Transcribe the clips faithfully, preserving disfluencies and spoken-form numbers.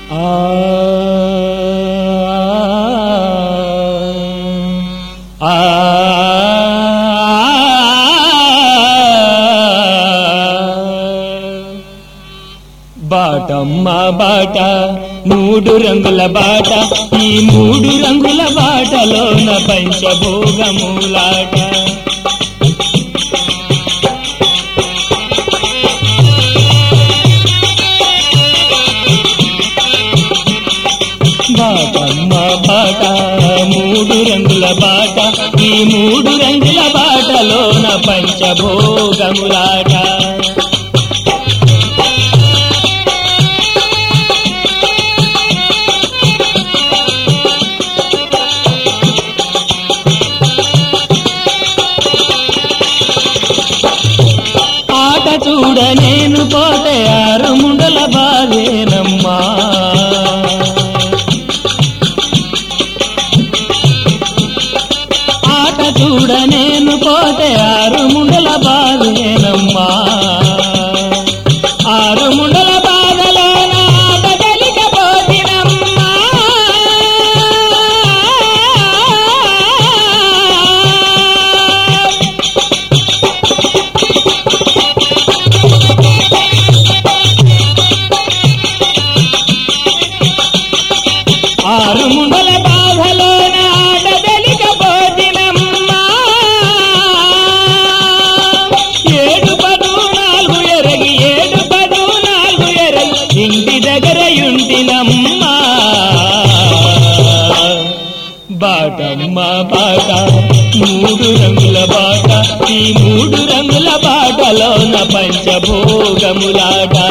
ఆ ఆ బాటమ్మ బాట మూడు రంగుల బాట, ఈ మూడు రంగుల బాటలోన పంచభోగములాట. బాటమ్మ బాట మూడు రంగుల బాట, ఈ మూడు రంగుల బాటలోన పంచభోగములాట. ఆట చూడ నేను పోతే ఆరు ముండల బాధేనమ్మా, ఆట చూడ నేను పోతే ఆరు ముండల బాధేనమ్మా. ఆరు ముండల బాధలో ఆట కలిగపోతినమ్మా. ఆరు ముండల బాధలో ఆట తెలికపోతినమ్మా. ఏడు పదు నాలుగు ఎరగి ఏడు పదు నాలుగు ఎరగి ఇంటి దగ్గర యుంటినమ్మా. బాటమ్మ బాట మూడు రంగుల బాట, ఈ మూడు రంగుల బాటలోన పంచభోగములాట.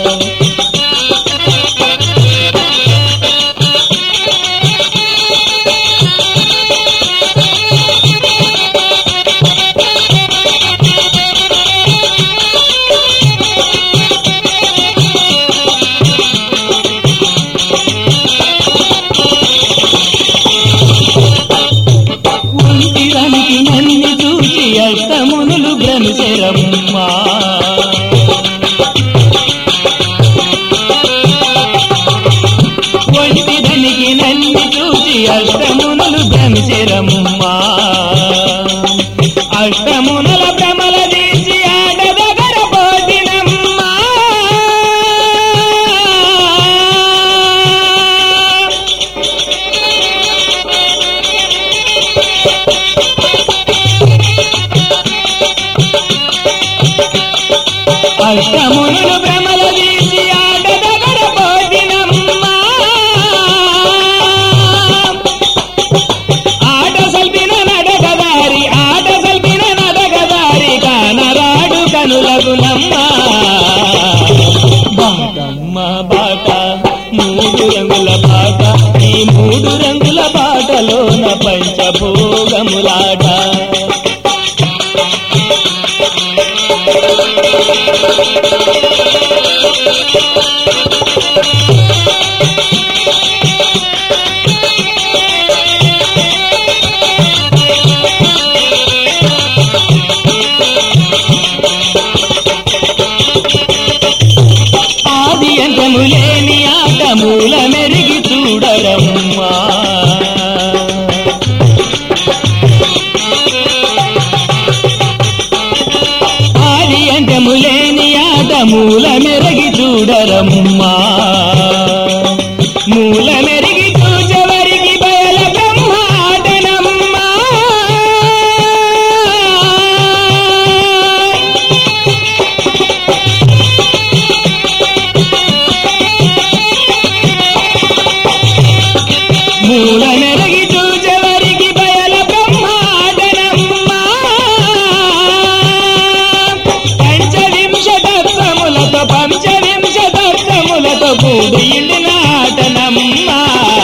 ఒంటిదానికి నన్ను చూసి అష్టమునులు భ్రమించెరమ్మా. ఒంటిదానికి నన్ను చూసి అష్టమునులు భ్రమించెరమ్మా. అష్టమునుల భ్రమల తీసి ఆట దగ్గర పోతినమ్మా. అష్టమునులు భ్రమల తీసి ఆట దగ్గర పోతినమ్మా. ఆట సల్పిన నడకదారి ఆట సల్పిన నడకదారి కానరాడు కనులగునమ్మా. బాటమ్మ బాట మూడు రంగుల బాట, ఈ మూడు రంగుల బాటలోన పంచభోగములాట. ఆది అంతము లేని ఆట మూల మెరిగి చూడరమ్మా. ఆది అంతము లేని ఆట మూల మెరిగి చూడరమ్మా. మూల మెరిగి చూచవరికి బయల బ్రహ్మాటనమ్మా. మూల మెరిగి చూచవరికి బయల బ్రహ్మాటనమ్మా. పంచవింశతత్వములతో పంచవింశతత్వములతో కూడి నాటనమ్మా.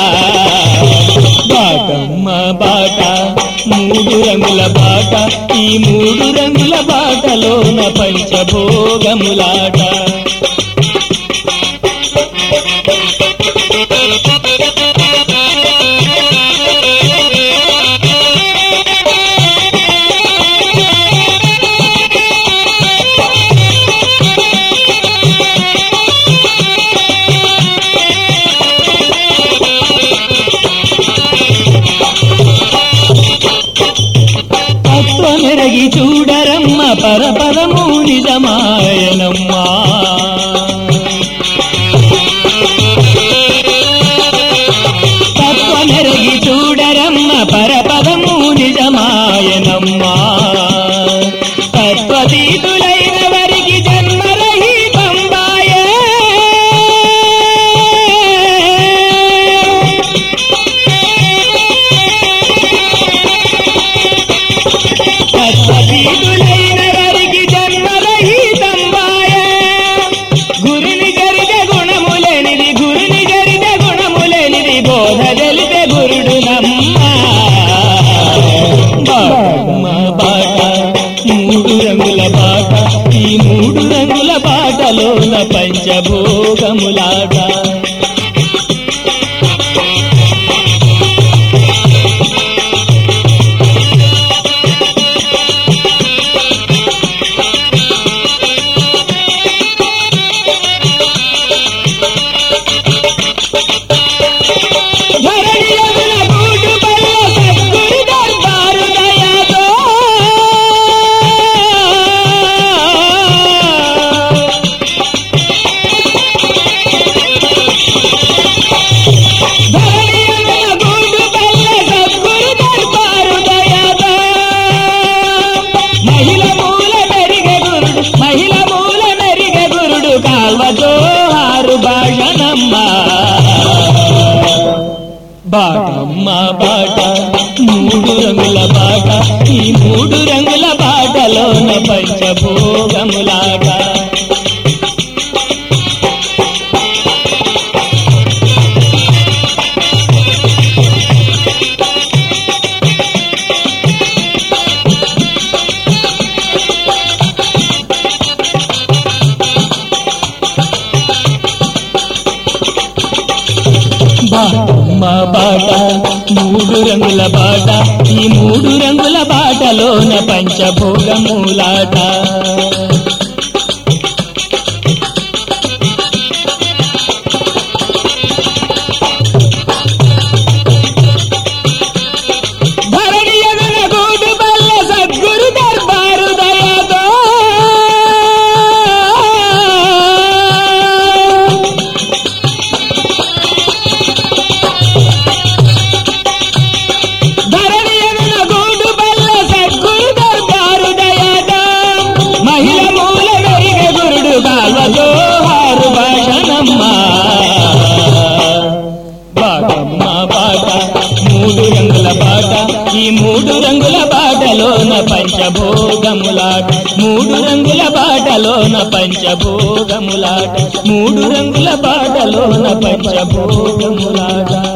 బాటమ్మ బాట మూడు రంగుల బాట, ఈ మూడు రంగుల బాటలోన పంచభోగములాట. నెరగి చూడరమ్మ పరపరము నిజమాయనమ్మా. తత్వ నెరగి చూడరమ్మ పరపరము నిజమాయనమ్మా. తత్వతీతులైన వరికి జన్మరహితంబాయే. తత్వతీతులైన వరికి జన్మరహితంబాయే. గురుని జరిగే గుణములేనిది గురుని జరిగే గుణములేనిది బోధ తెలిపే గురుడు నమ్మా. బాటమ్మ బాట మూడు రంగుల బాట, ఈ మూడు రంగుల బాటలోన పంచభోగములాట. బాటమ్మ బాట మూడు రంగుల బాట, ఈ మూడు రంగుల బాటలోన పంచభోగములాట. బాటమ్మ బాట మూడు రంగుల బాట, ఈ మూడు రంగుల బాటలోన పంచభోగములాట. ధరణి ఎదున గూడు బల్ల సద్గురు దర్బారు దయతో. బాటమ్మ బాట మూడు రంగుల బాట, ఈ మూడు రంగుల బాటలోన పంచభోగములాట. మూడు రంగుల బాటలోన పంచభోగములాట, మూడు రంగుల బాటలోన పంచభోగములాట.